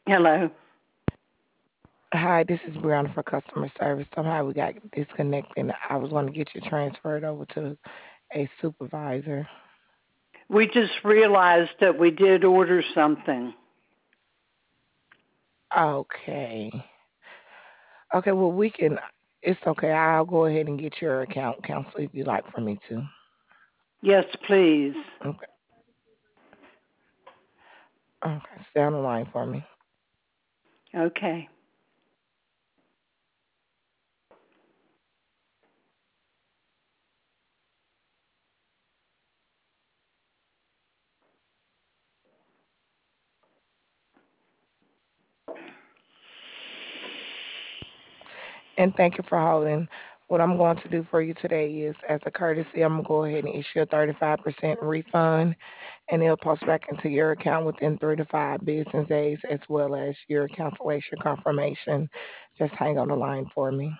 Hello. Hi, this is Brianna for customer service. Somehow we got disconnected. And I was going to get you transferred over to a supervisor. We just realized that we did order something. Okay. Okay, well, it's okay. I'll go ahead and get your account counseled if you'd like for me to. Yes, please. Okay. Okay, stay on the line for me. Okay. And thank you for holding. What I'm going to do for you today is, as a courtesy, I'm going to go ahead and issue a 35% refund, and it'll post back into your account within 3 to 5 business days, as well as your cancellation confirmation. Just hang on the line for me.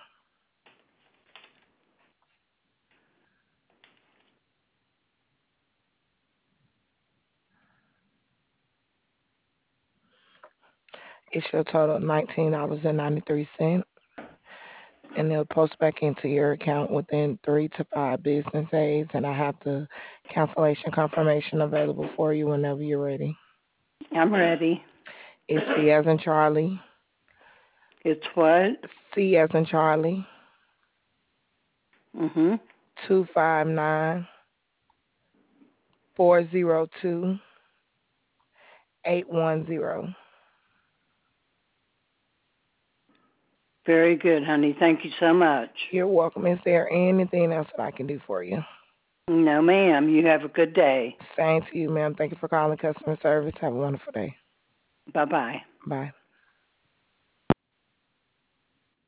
It's your total of $19.93, and it'll post back into your account within 3 to 5 business days. And I have the cancellation confirmation available for you whenever you're ready. I'm ready. It's C as in Charlie, It's what? C as in Charlie, Mhm. 259-402-810. Very good, honey. Thank you so much. You're welcome. Is there anything else that I can do for you? No, ma'am. You have a good day. Same to you, ma'am. Thank you for calling customer service. Have a wonderful day. Bye-bye. Bye.